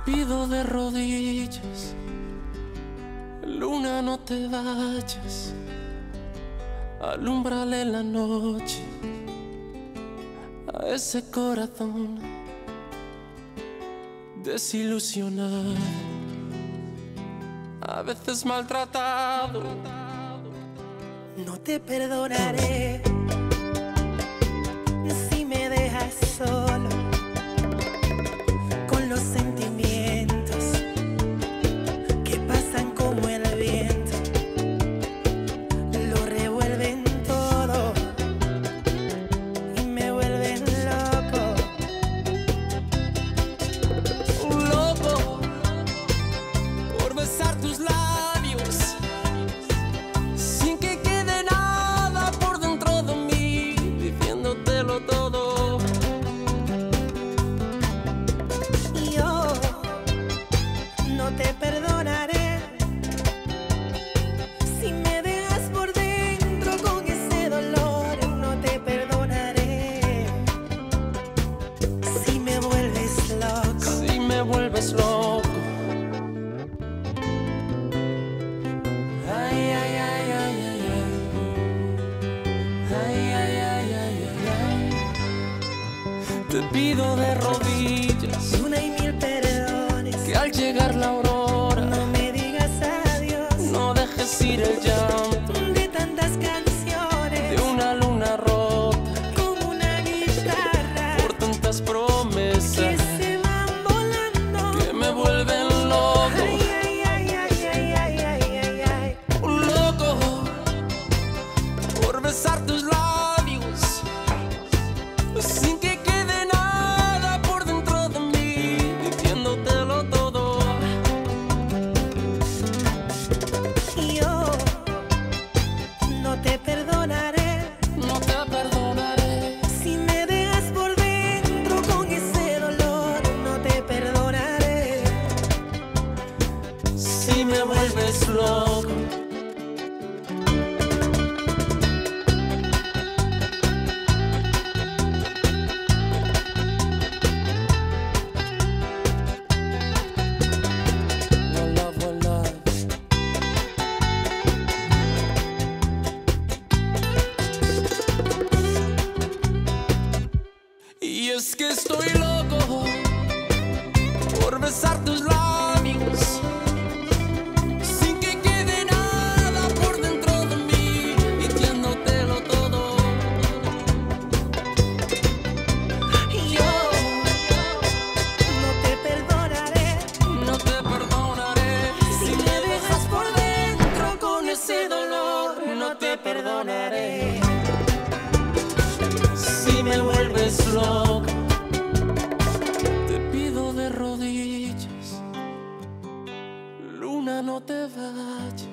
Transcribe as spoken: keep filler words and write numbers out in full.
pido de rodillas, luna, no te vayas, alúmbrale la noche a ese corazón desilusionado, a veces maltratado. No te perdonaré si me dejas solo con los sentimientos que pasan como el viento, lo revuelven todo y me vuelven loco. Un loco por besar tus labios sin que quede nada por dentro de mí, diciéndotelo todo. Y yo no te perdonaré si me dejas por dentro con ese dolor. No te perdonaré si me vuelves loco. Si me vuelves loco. Ay, ay, ay, ay, ay, ay. Ay, ay, ay, ay, ay, ay. Te pido de rodillas Una y mil perdones, que al llegar la aurora no me digas adiós. no dejes ir el llanto De tantas de canciones una luna rota como una guitarra por tantas que promesas se van volando. que me vuelven loco. Ay, ay, ay, ay, ay, ay, ay, ay, ay. Un loco por besar tus labios sin que quede nada por dentro de mí, diciéndotelo todo. Y yo no te perdonaré No te perdonaré si me dejas por dentro con ese dolor. No te perdonaré si me vuelves loco. One love, one love. Y es que estoy loco por besar tus labios sin que quede nada por dentro de mí, diciéndotelo todo. y yo no te perdonaré No te perdonaré si me dejas por dentro con ese dolor. no te perdonaré si me vuelves loco. Te pido de rodillas, luna, no te vayas,